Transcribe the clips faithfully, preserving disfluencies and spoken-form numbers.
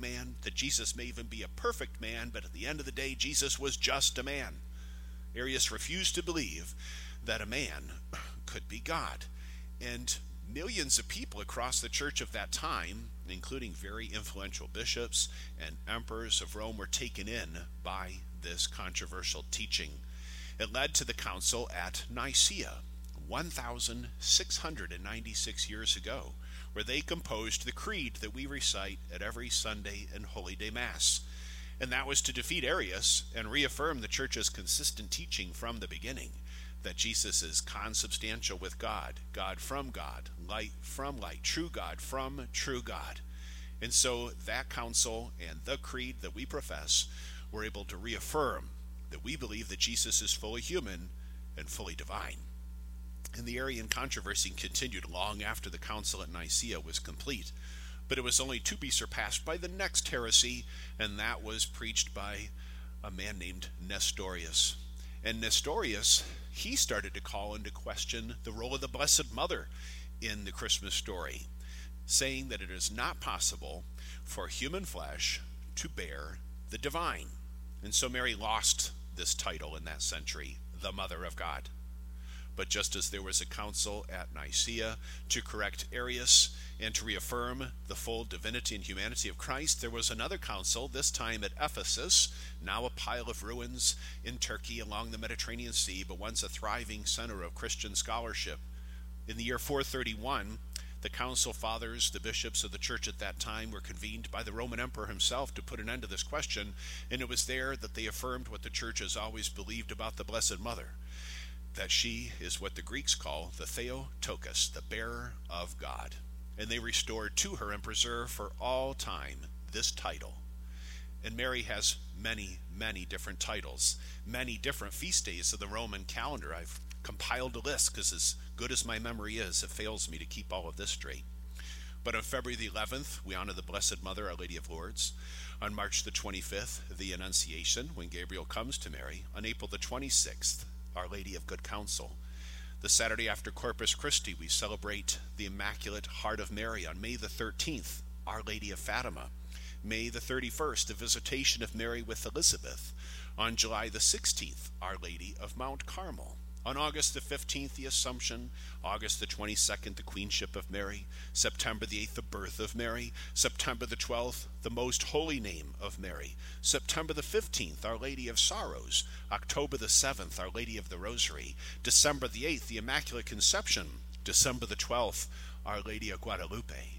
man, that Jesus may even be a perfect man, but at the end of the day, Jesus was just a man. Arius refused to believe that a man could be God. And millions of people across the church of that time, including very influential bishops and emperors of Rome, were taken in by this controversial teaching. It led to the council at Nicaea, one thousand six hundred ninety-six years ago, where they composed the creed that we recite at every Sunday and Holy Day Mass. And that was to defeat Arius and reaffirm the church's consistent teaching from the beginning, that Jesus is consubstantial with God, God from God, light from light, true God from true God. And so that council and the creed that we profess were able to reaffirm that we believe that Jesus is fully human and fully divine. And the Arian controversy continued long after the council at Nicaea was complete, but it was only to be surpassed by the next heresy, and that was preached by a man named Nestorius. And Nestorius, he started to call into question the role of the Blessed Mother in the Christmas story, saying that it is not possible for human flesh to bear the divine. And so Mary lost this title in that century, the Mother of God. But just as there was a council at Nicaea to correct Arius and to reaffirm the full divinity and humanity of Christ, there was another council, this time at Ephesus, now a pile of ruins in Turkey along the Mediterranean Sea, but once a thriving center of Christian scholarship. In the year four thirty-one, the council fathers, the bishops of the church at that time, were convened by the Roman emperor himself to put an end to this question, and it was there that they affirmed what the church has always believed about the Blessed Mother, that she is what the Greeks call the Theotokos, the bearer of God. And they restored to her and preserved for all time this title. And Mary has many, many different titles, many different feast days of the Roman calendar. I've compiled a list because as good as my memory is, it fails me to keep all of this straight. But on February the eleventh, we honor the Blessed Mother, Our Lady of Lourdes. On March the twenty-fifth, the Annunciation, when Gabriel comes to Mary. On April the twenty-sixth, Our Lady of Good Counsel. The Saturday after Corpus Christi, we celebrate the Immaculate Heart of Mary. On May the thirteenth, Our Lady of Fatima. May the thirty-first, the Visitation of Mary with Elizabeth. On July the sixteenth, Our Lady of Mount Carmel. On August the fifteenth, the Assumption. August the twenty-second, the Queenship of Mary. September the eighth, the Birth of Mary. September the twelfth, the Most Holy Name of Mary. September the fifteenth, Our Lady of Sorrows. October the seventh, Our Lady of the Rosary. December the eighth, the Immaculate Conception. December the twelfth, Our Lady of Guadalupe.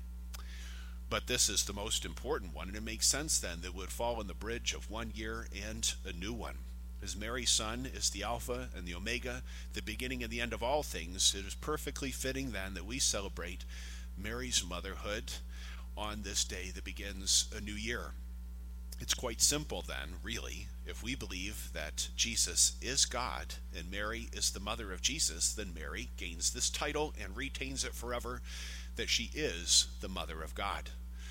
But this is the most important one, and it makes sense then that it would fall on the bridge of one year and a new one. As Mary's Son is the Alpha and the Omega, the beginning and the end of all things, it is perfectly fitting then that we celebrate Mary's motherhood on this day that begins a new year. It's quite simple then, really. If we believe that Jesus is God and Mary is the mother of Jesus, then Mary gains this title and retains it forever, that she is the Mother of God.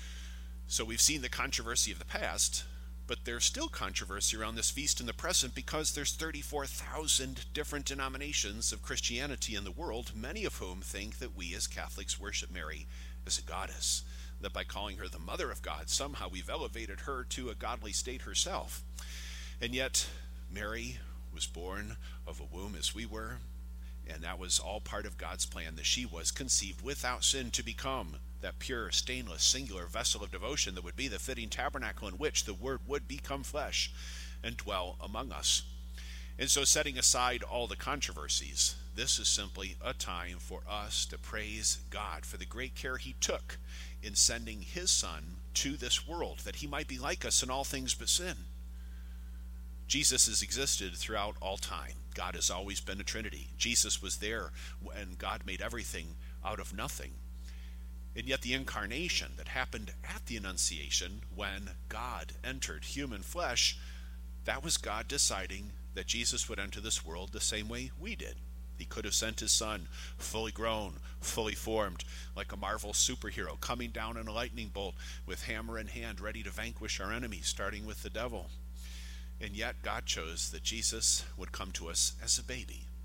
So we've seen the controversy of the past, but there's still controversy around this feast in the present because there's thirty-four thousand different denominations of Christianity in the world, many of whom think that we as Catholics worship Mary as a goddess, that by calling her the Mother of God, somehow we've elevated her to a godly state herself. And yet, Mary was born of a womb as we were, and that was all part of God's plan, that she was conceived without sin to become that pure, stainless, singular vessel of devotion that would be the fitting tabernacle in which the Word would become flesh and dwell among us. And so, setting aside all the controversies, this is simply a time for us to praise God for the great care He took in sending His Son to this world, that He might be like us in all things but sin. Jesus has existed throughout all time. God has always been a Trinity. Jesus was there when God made everything out of nothing. And yet the incarnation that happened at the Annunciation, when God entered human flesh, that was God deciding that Jesus would enter this world the same way we did. He could have sent His Son, fully grown, fully formed, like a Marvel superhero, coming down in a lightning bolt with hammer in hand, ready to vanquish our enemies, starting with the devil. And yet God chose that Jesus would come to us as a baby,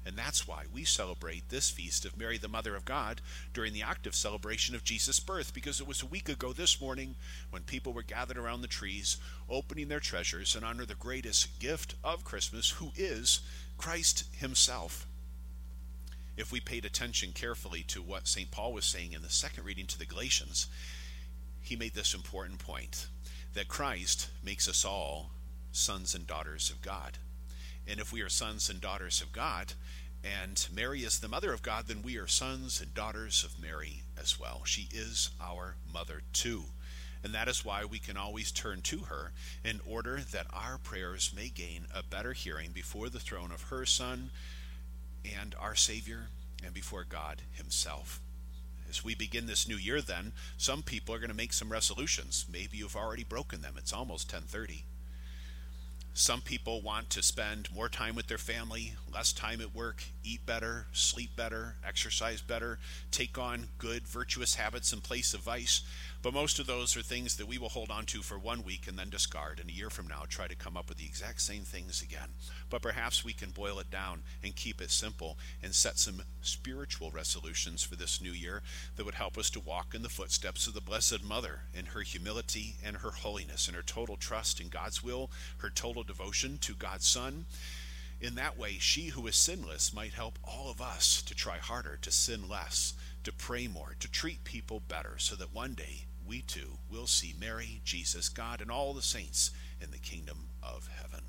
And that's why we celebrate this feast of Mary, the Mother of God, during the octave celebration of Jesus' birth, because it was a week ago this morning when people were gathered around the trees, opening their treasures in honor of the greatest gift of Christmas, who is Christ himself. If we paid attention carefully to what Saint Paul was saying in the second reading to the Galatians, he made this important point, that Christ makes us all sons and daughters of God. And if we are sons and daughters of God, and Mary is the Mother of God, then we are sons and daughters of Mary as well. She is our mother too. And that is why we can always turn to her in order that our prayers may gain a better hearing before the throne of her Son and our Savior, and before God himself. As we begin this new year then, some people are going to make some resolutions. Maybe you've already broken them. It's almost ten thirty. Some people want to spend more time with their family, less time at work, eat better, sleep better, exercise better, take on good, virtuous habits in place of vice. But most of those are things that we will hold on to for one week and then discard, and a year from now try to come up with the exact same things again. But perhaps we can boil it down and keep it simple and set some spiritual resolutions for this new year that would help us to walk in the footsteps of the Blessed Mother in her humility and her holiness, and her total trust in God's will, her total devotion to God's Son. In that way, she who is sinless might help all of us to try harder, to sin less, to pray more, to treat people better, so that one day we too will see Mary, Jesus, God, and all the saints in the kingdom of heaven.